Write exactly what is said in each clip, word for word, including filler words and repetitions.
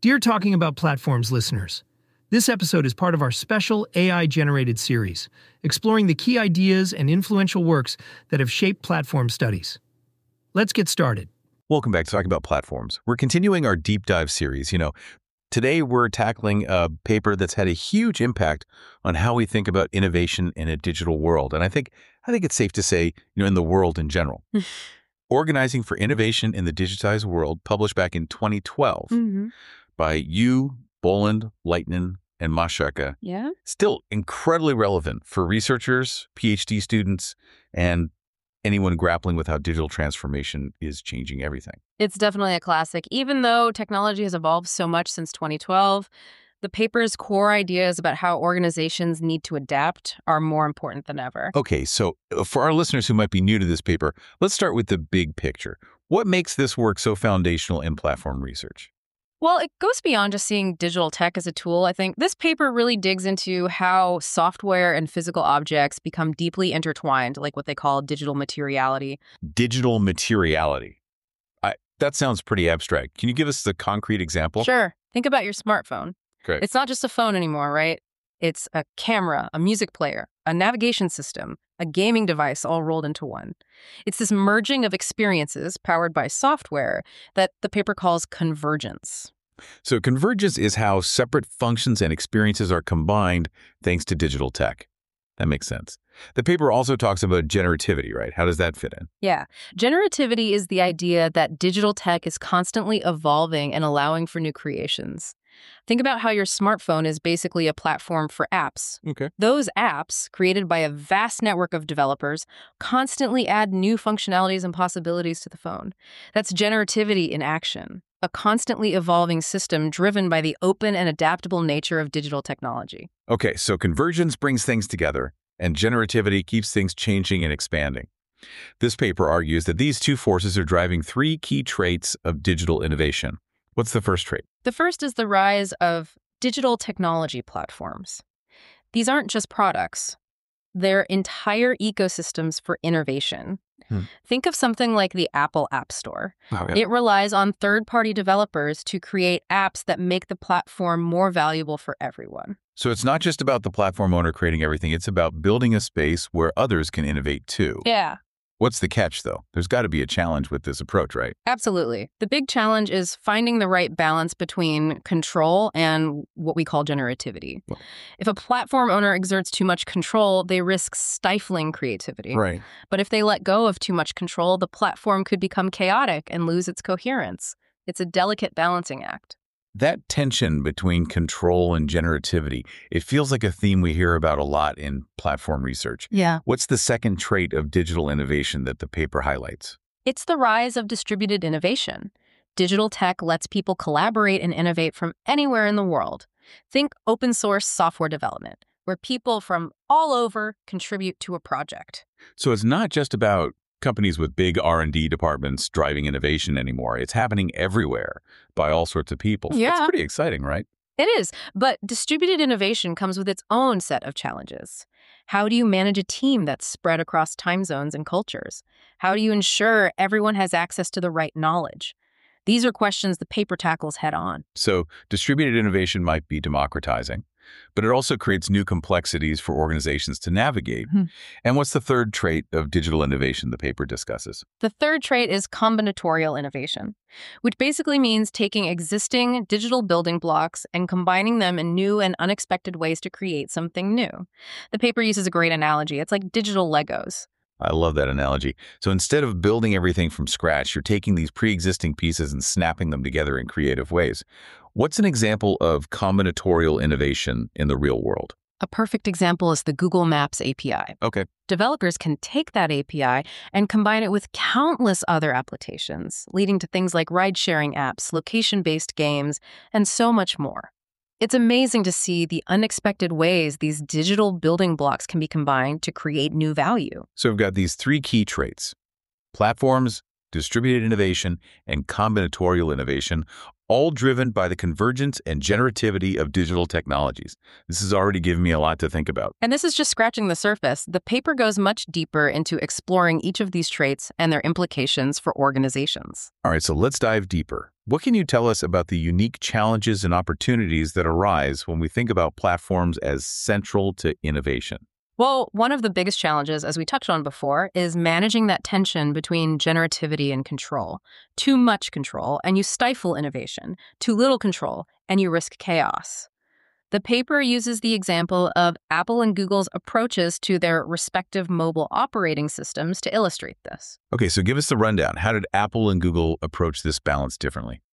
Dear Talking About Platforms listeners, this episode is part of our special A I-generated series, exploring the key ideas and influential works that have shaped platform studies. Let's get started. Welcome back to Talking About Platforms. We're continuing our deep dive series. You know, today we're tackling a paper that's had a huge impact on how we think about innovation in a digital world. And I think I think it's safe to say, you know, in the world in general. Organizing for Innovation in the Digitized World, published back in twenty twelve mm-hmm. by Yu, Boland, Leitner, and Mashaka. Yeah. Still incredibly relevant for researchers, PhD students, and anyone grappling with how digital transformation is changing everything. It's definitely a classic. Even though technology has evolved so much since twenty twelve, the paper's core ideas about how organizations need to adapt are more important than ever. Okay, so for our listeners who might be new to this paper, let's start with the big picture. What makes this work so foundational in platform research? Well, it goes beyond just seeing digital tech as a tool. I think this paper really digs into how software and physical objects become deeply intertwined, like what they call digital materiality. Digital materiality. I, that sounds pretty abstract. Can you give us a concrete example? Sure. Think about your smartphone. Great. It's not just a phone anymore, right? It's a camera, a music player, a navigation system, a gaming device all rolled into one. It's this merging of experiences powered by software that the paper calls convergence. So convergence is how separate functions and experiences are combined thanks to digital tech. That makes sense. The paper also talks about generativity, right? How does that fit in? Yeah. Generativity is the idea that digital tech is constantly evolving and allowing for new creations. Think about how your smartphone is basically a platform for apps. Okay. Those apps, created by a vast network of developers, constantly add new functionalities and possibilities to the phone. That's generativity in action, a constantly evolving system driven by the open and adaptable nature of digital technology. Okay, so convergence brings things together, and generativity keeps things changing and expanding. This paper argues that these two forces are driving three key traits of digital innovation. What's the first trait? The first is the rise of digital technology platforms. These aren't just products. They're entire ecosystems for innovation. Hmm. Think of something like the Apple App Store. Oh, yeah. It relies on third-party developers to create apps that make the platform more valuable for everyone. So it's not just about the platform owner creating everything. It's about building a space where others can innovate too. Yeah. What's the catch, though? There's got to be a challenge with this approach, right? Absolutely. The big challenge is finding the right balance between control and what we call generativity. Well, if a platform owner exerts too much control, they risk stifling creativity. Right. But if they let go of too much control, the platform could become chaotic and lose its coherence. It's a delicate balancing act. That tension between control and generativity, it feels like a theme we hear about a lot in platform research. Yeah. What's the second trait of digital innovation that the paper highlights? It's the rise of distributed innovation. Digital tech lets people collaborate and innovate from anywhere in the world. Think open source software development, where people from all over contribute to a project. So it's not just about companies with big R and D departments driving innovation anymore. It's happening everywhere by all sorts of people. Yeah. That's pretty exciting, right? It is, but distributed innovation comes with its own set of challenges. How do you manage a team that's spread across time zones and cultures? How do you ensure everyone has access to the right knowledge? These are questions the paper tackles head on. So distributed innovation might be democratizing, but it also creates new complexities for organizations to navigate. Hmm. And what's the third trait of digital innovation the paper discusses? The third trait is combinatorial innovation, which basically means taking existing digital building blocks and combining them in new and unexpected ways to create something new. The paper uses a great analogy. It's like digital Legos. I love that analogy. So instead of building everything from scratch, you're taking these pre-existing pieces and snapping them together in creative ways. What's an example of combinatorial innovation in the real world? A perfect example is the Google Maps A P I. Okay. Developers can take that A P I and combine it with countless other applications, leading to things like ride-sharing apps, location-based games, and so much more. It's amazing to see the unexpected ways these digital building blocks can be combined to create new value. So we've got these three key traits: platforms, distributed innovation, and combinatorial innovation, all driven by the convergence and generativity of digital technologies. This has already given me a lot to think about. And this is just scratching the surface. The paper goes much deeper into exploring each of these traits and their implications for organizations. All right, so let's dive deeper. What can you tell us about the unique challenges and opportunities that arise when we think about platforms as central to innovation? Well, one of the biggest challenges, as we touched on before, is managing that tension between generativity and control. Too much control, and you stifle innovation. Too little control, and you risk chaos. The paper uses the example of Apple and Google's approaches to their respective mobile operating systems to illustrate this. Okay, so give us the rundown. How did Apple and Google approach this balance differently?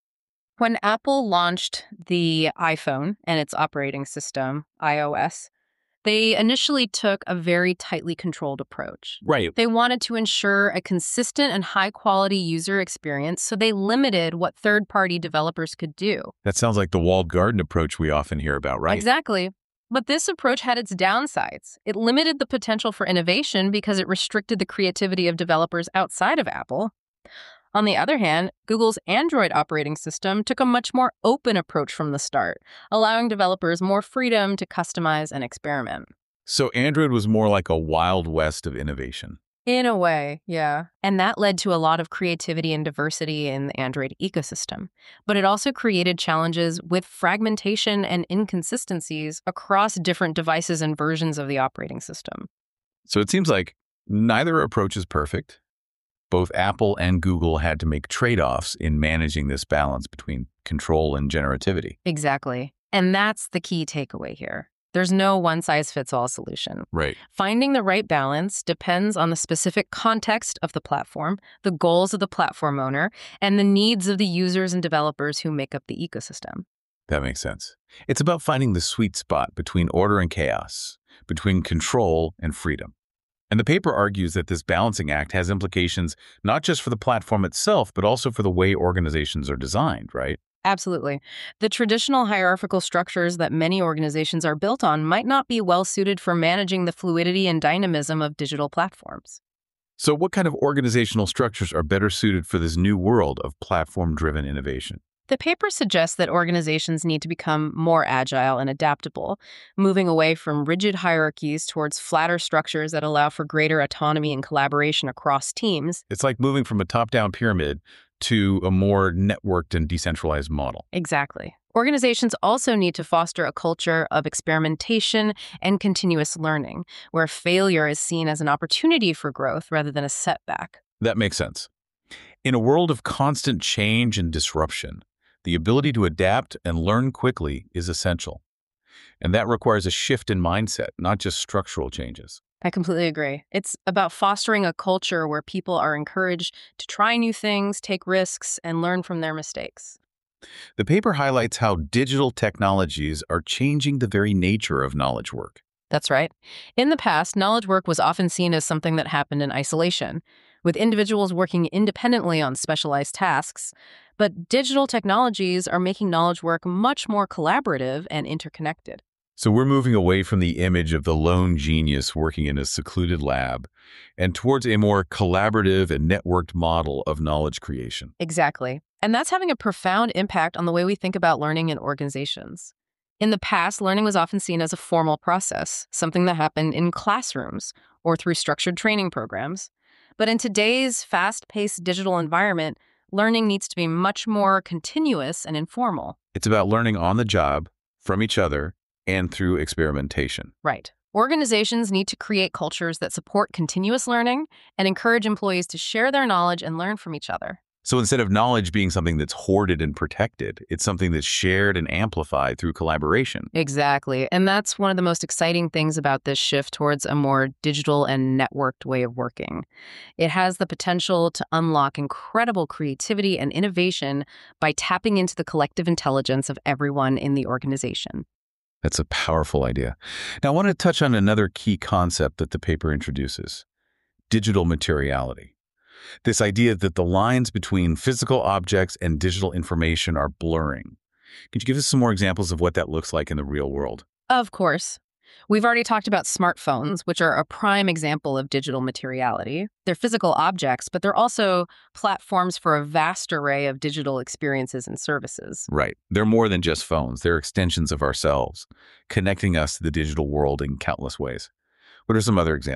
When Apple launched the iPhone and its operating system, iOS, they initially took a very tightly controlled approach. Right. They wanted to ensure a consistent and high-quality user experience, so they limited what third-party developers could do. That sounds like the walled garden approach we often hear about, right? Exactly. But this approach had its downsides. It limited the potential for innovation because it restricted the creativity of developers outside of Apple. On the other hand, Google's Android operating system took a much more open approach from the start, allowing developers more freedom to customize and experiment. So Android was more like a wild west of innovation. In a way, yeah. And that led to a lot of creativity and diversity in the Android ecosystem. But it also created challenges with fragmentation and inconsistencies across different devices and versions of the operating system. So it seems like neither approach is perfect. Both Apple and Google had to make trade-offs in managing this balance between control and generativity. Exactly. And that's the key takeaway here. There's no one-size-fits-all solution. Right. Finding the right balance depends on the specific context of the platform, the goals of the platform owner, and the needs of the users and developers who make up the ecosystem. That makes sense. It's about finding the sweet spot between order and chaos, between control and freedom. And the paper argues that this balancing act has implications not just for the platform itself, but also for the way organizations are designed, right? Absolutely. The traditional hierarchical structures that many organizations are built on might not be well suited for managing the fluidity and dynamism of digital platforms. So what kind of organizational structures are better suited for this new world of platform-driven innovation? The paper suggests that organizations need to become more agile and adaptable, moving away from rigid hierarchies towards flatter structures that allow for greater autonomy and collaboration across teams. It's like moving from a top-down pyramid to a more networked and decentralized model. Exactly. Organizations also need to foster a culture of experimentation and continuous learning, where failure is seen as an opportunity for growth rather than a setback. That makes sense. In a world of constant change and disruption, the ability to adapt and learn quickly is essential. And that requires a shift in mindset, not just structural changes. I completely agree. It's about fostering a culture where people are encouraged to try new things, take risks, and learn from their mistakes. The paper highlights how digital technologies are changing the very nature of knowledge work. That's right. In the past, knowledge work was often seen as something that happened in isolation, with individuals working independently on specialized tasks. But digital technologies are making knowledge work much more collaborative and interconnected. So we're moving away from the image of the lone genius working in a secluded lab and towards a more collaborative and networked model of knowledge creation. Exactly. And that's having a profound impact on the way we think about learning in organizations. In the past, learning was often seen as a formal process, something that happened in classrooms or through structured training programs. But in today's fast-paced digital environment, learning needs to be much more continuous and informal. It's about learning on the job, from each other, and through experimentation. Right. Organizations need to create cultures that support continuous learning and encourage employees to share their knowledge and learn from each other. So instead of knowledge being something that's hoarded and protected, it's something that's shared and amplified through collaboration. Exactly. And that's one of the most exciting things about this shift towards a more digital and networked way of working. It has the potential to unlock incredible creativity and innovation by tapping into the collective intelligence of everyone in the organization. That's a powerful idea. Now, I want to touch on another key concept that the paper introduces: digital materiality. This idea that the lines between physical objects and digital information are blurring. Could you give us some more examples of what that looks like in the real world? Of course. We've already talked about smartphones, which are a prime example of digital materiality. They're physical objects, but they're also platforms for a vast array of digital experiences and services. Right. They're more than just phones. They're extensions of ourselves, connecting us to the digital world in countless ways. What are some other examples?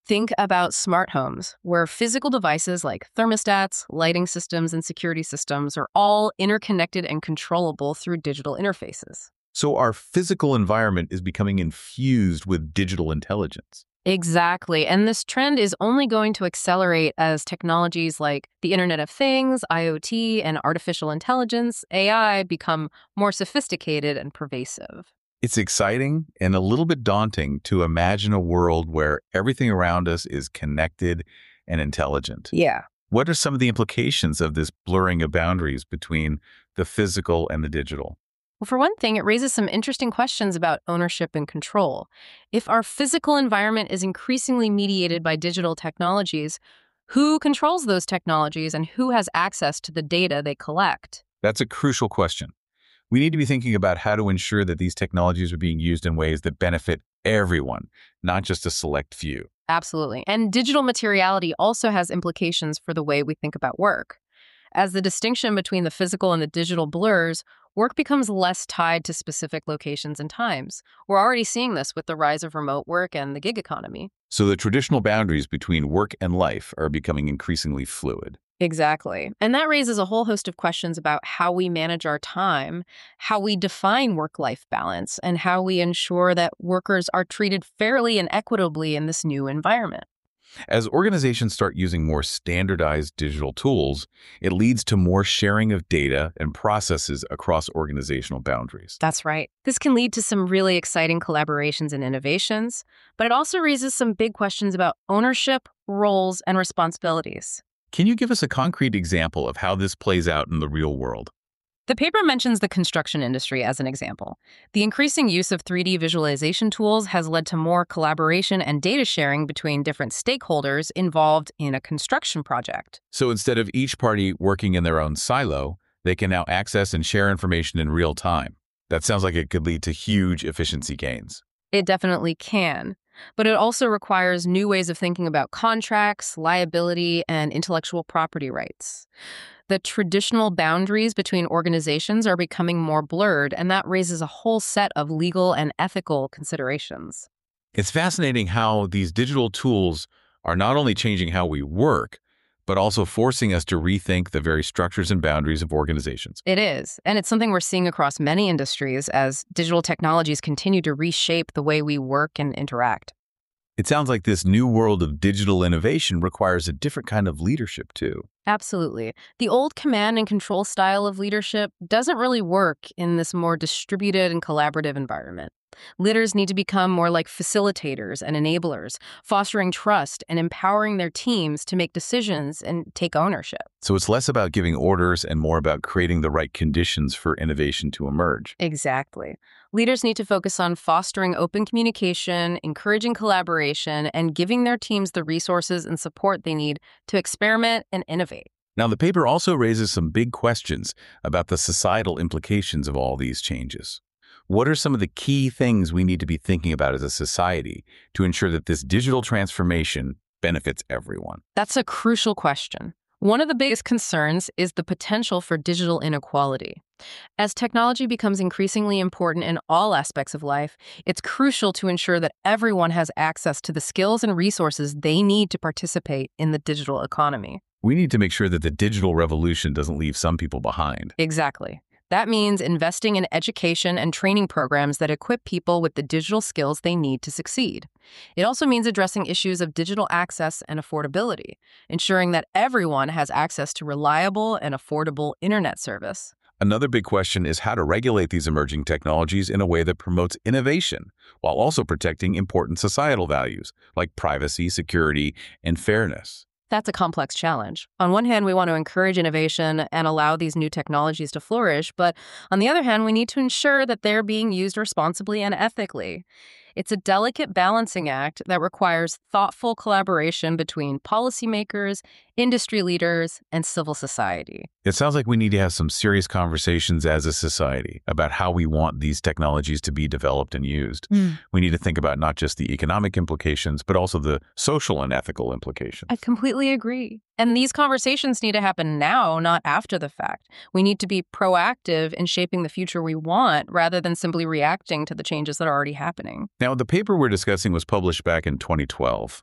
Think about smart homes, where physical devices like thermostats, lighting systems, and security systems are all interconnected and controllable through digital interfaces. So our physical environment is becoming infused with digital intelligence. Exactly. And this trend is only going to accelerate as technologies like the Internet of Things, I O T, and artificial intelligence, A I, become more sophisticated and pervasive. It's exciting and a little bit daunting to imagine a world where everything around us is connected and intelligent. Yeah. What are some of the implications of this blurring of boundaries between the physical and the digital? Well, for one thing, it raises some interesting questions about ownership and control. If our physical environment is increasingly mediated by digital technologies, who controls those technologies and who has access to the data they collect? That's a crucial question. We need to be thinking about how to ensure that these technologies are being used in ways that benefit everyone, not just a select few. Absolutely. And digital materiality also has implications for the way we think about work. As the distinction between the physical and the digital blurs, work becomes less tied to specific locations and times. We're already seeing this with the rise of remote work and the gig economy. So the traditional boundaries between work and life are becoming increasingly fluid. Exactly. And that raises a whole host of questions about how we manage our time, how we define work-life balance, and how we ensure that workers are treated fairly and equitably in this new environment. As organizations start using more standardized digital tools, it leads to more sharing of data and processes across organizational boundaries. That's right. This can lead to some really exciting collaborations and innovations, but it also raises some big questions about ownership, roles, and responsibilities. Can you give us a concrete example of how this plays out in the real world? The paper mentions the construction industry as an example. The increasing use of three D visualization tools has led to more collaboration and data sharing between different stakeholders involved in a construction project. So instead of each party working in their own silo, they can now access and share information in real time. That sounds like it could lead to huge efficiency gains. It definitely can. But it also requires new ways of thinking about contracts, liability, and intellectual property rights. The traditional boundaries between organizations are becoming more blurred, and that raises a whole set of legal and ethical considerations. It's fascinating how these digital tools are not only changing how we work, but also forcing us to rethink the very structures and boundaries of organizations. It is, and it's something we're seeing across many industries as digital technologies continue to reshape the way we work and interact. It sounds like this new world of digital innovation requires a different kind of leadership, too. Absolutely. The old command and control style of leadership doesn't really work in this more distributed and collaborative environment. Leaders need to become more like facilitators and enablers, fostering trust and empowering their teams to make decisions and take ownership. So it's less about giving orders and more about creating the right conditions for innovation to emerge. Exactly. Leaders need to focus on fostering open communication, encouraging collaboration, and giving their teams the resources and support they need to experiment and innovate. Now, the paper also raises some big questions about the societal implications of all these changes. What are some of the key things we need to be thinking about as a society to ensure that this digital transformation benefits everyone? That's a crucial question. One of the biggest concerns is the potential for digital inequality. As technology becomes increasingly important in all aspects of life, it's crucial to ensure that everyone has access to the skills and resources they need to participate in the digital economy. We need to make sure that the digital revolution doesn't leave some people behind. Exactly. That means investing in education and training programs that equip people with the digital skills they need to succeed. It also means addressing issues of digital access and affordability, ensuring that everyone has access to reliable and affordable internet service. Another big question is how to regulate these emerging technologies in a way that promotes innovation, while also protecting important societal values like privacy, security, and fairness. That's a complex challenge. On one hand, we want to encourage innovation and allow these new technologies to flourish, but on the other hand, we need to ensure that they're being used responsibly and ethically. It's a delicate balancing act that requires thoughtful collaboration between policymakers, industry leaders, and civil society. It sounds like we need to have some serious conversations as a society about how we want these technologies to be developed and used. Mm. We need to think about not just the economic implications, but also the social and ethical implications. I completely agree. And these conversations need to happen now, not after the fact. We need to be proactive in shaping the future we want rather than simply reacting to the changes that are already happening. Now, the paper we're discussing was published back in twenty twelve.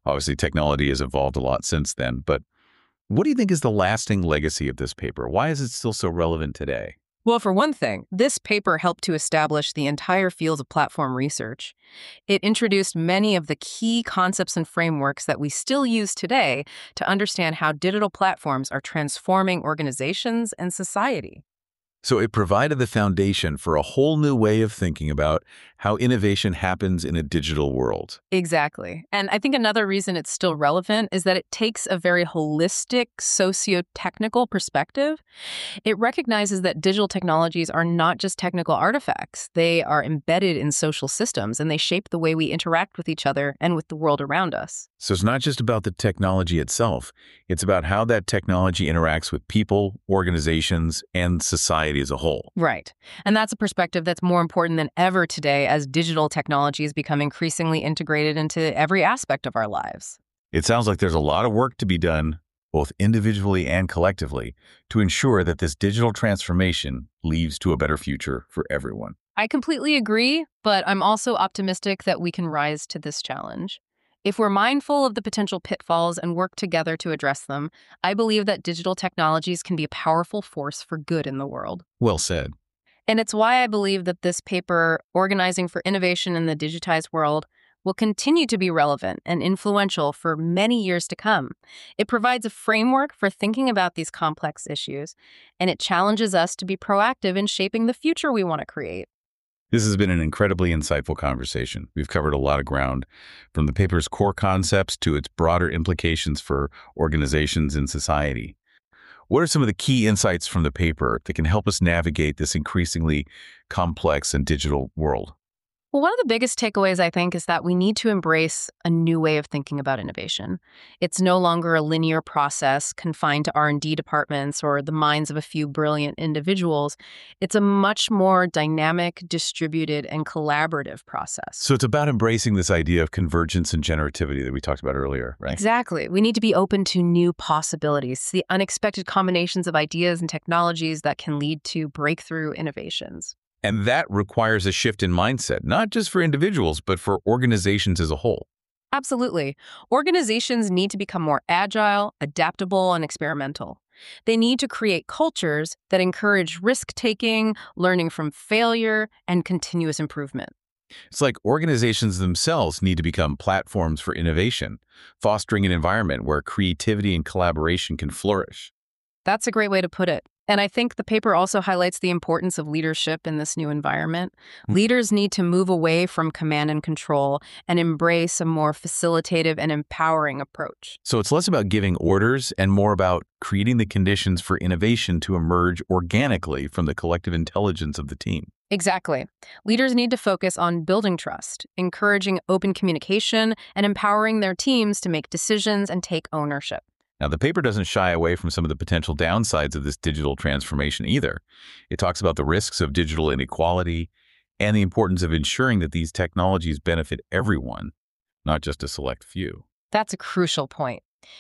Obviously, technology has evolved a lot since then, but what do you think is the lasting legacy of this paper? Why is it still so relevant today? Well, for one thing, this paper helped to establish the entire field of platform research. It introduced many of the key concepts and frameworks that we still use today to understand how digital platforms are transforming organizations and society. So it provided the foundation for a whole new way of thinking about how innovation happens in a digital world. Exactly. And I think another reason it's still relevant is that it takes a very holistic, socio-technical perspective. It recognizes that digital technologies are not just technical artifacts. They are embedded in social systems, and they shape the way we interact with each other and with the world around us. So it's not just about the technology itself. It's about how that technology interacts with people, organizations, and society as a whole. Right. And that's a perspective that's more important than ever today as digital technologies become increasingly integrated into every aspect of our lives. It sounds like there's a lot of work to be done, both individually and collectively, to ensure that this digital transformation leads to a better future for everyone. I completely agree, but I'm also optimistic that we can rise to this challenge. If we're mindful of the potential pitfalls and work together to address them, I believe that digital technologies can be a powerful force for good in the world. Well said. And it's why I believe that this paper, Organizing for Innovation in the Digitized World, will continue to be relevant and influential for many years to come. It provides a framework for thinking about these complex issues, and it challenges us to be proactive in shaping the future we want to create. This has been an incredibly insightful conversation. We've covered a lot of ground, from the paper's core concepts to its broader implications for organizations and society. What are some of the key insights from the paper that can help us navigate this increasingly complex and digital world? Well, one of the biggest takeaways, I think, is that we need to embrace a new way of thinking about innovation. It's no longer a linear process confined to R and D departments or the minds of a few brilliant individuals. It's a much more dynamic, distributed, and collaborative process. So it's about embracing this idea of convergence and generativity that we talked about earlier, right? Exactly. We need to be open to new possibilities, the unexpected combinations of ideas and technologies that can lead to breakthrough innovations. And that requires a shift in mindset, not just for individuals, but for organizations as a whole. Absolutely. Organizations need to become more agile, adaptable, and experimental. They need to create cultures that encourage risk-taking, learning from failure, and continuous improvement. It's like organizations themselves need to become platforms for innovation, fostering an environment where creativity and collaboration can flourish. That's a great way to put it. And I think the paper also highlights the importance of leadership in this new environment. Mm-hmm. Leaders need to move away from command and control and embrace a more facilitative and empowering approach. So it's less about giving orders and more about creating the conditions for innovation to emerge organically from the collective intelligence of the team. Exactly. Leaders need to focus on building trust, encouraging open communication, and empowering their teams to make decisions and take ownership. Now, the paper doesn't shy away from some of the potential downsides of this digital transformation either. It talks about the risks of digital inequality and the importance of ensuring that these technologies benefit everyone, not just a select few. That's a crucial point.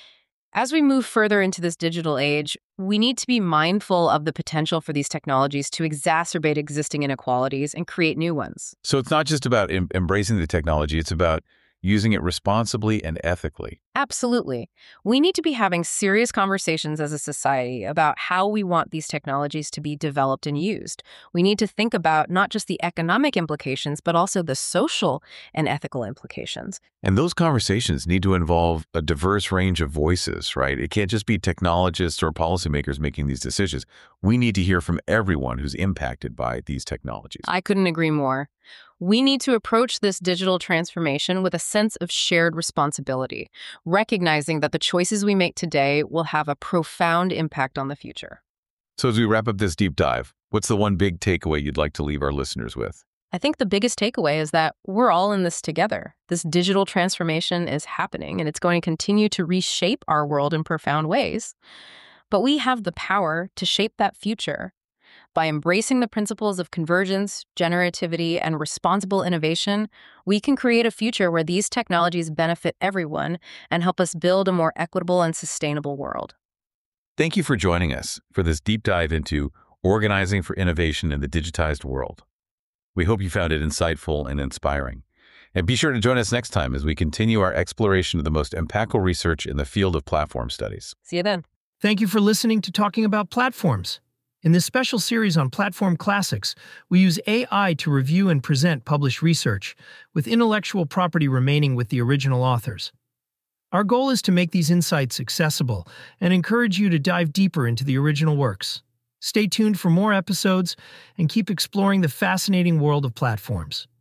As we move further into this digital age, we need to be mindful of the potential for these technologies to exacerbate existing inequalities and create new ones. So it's not just about em- embracing the technology, it's about using it responsibly and ethically. Absolutely. We need to be having serious conversations as a society about how we want these technologies to be developed and used. We need to think about not just the economic implications, but also the social and ethical implications. And those conversations need to involve a diverse range of voices, right? It can't just be technologists or policymakers making these decisions. We need to hear from everyone who's impacted by these technologies. I couldn't agree more. We need to approach this digital transformation with a sense of shared responsibility, recognizing that the choices we make today will have a profound impact on the future. So as we wrap up this deep dive, what's the one big takeaway you'd like to leave our listeners with? I think the biggest takeaway is that we're all in this together. This digital transformation is happening, and it's going to continue to reshape our world in profound ways. But we have the power to shape that future. By embracing the principles of convergence, generativity, and responsible innovation, we can create a future where these technologies benefit everyone and help us build a more equitable and sustainable world. Thank you for joining us for this deep dive into organizing for innovation in the digitized world. We hope you found it insightful and inspiring. And be sure to join us next time as we continue our exploration of the most impactful research in the field of platform studies. See you then. Thank you for listening to Talking About Platforms. In this special series on platform classics, we use A I to review and present published research, with intellectual property remaining with the original authors. Our goal is to make these insights accessible and encourage you to dive deeper into the original works. Stay tuned for more episodes and keep exploring the fascinating world of platforms.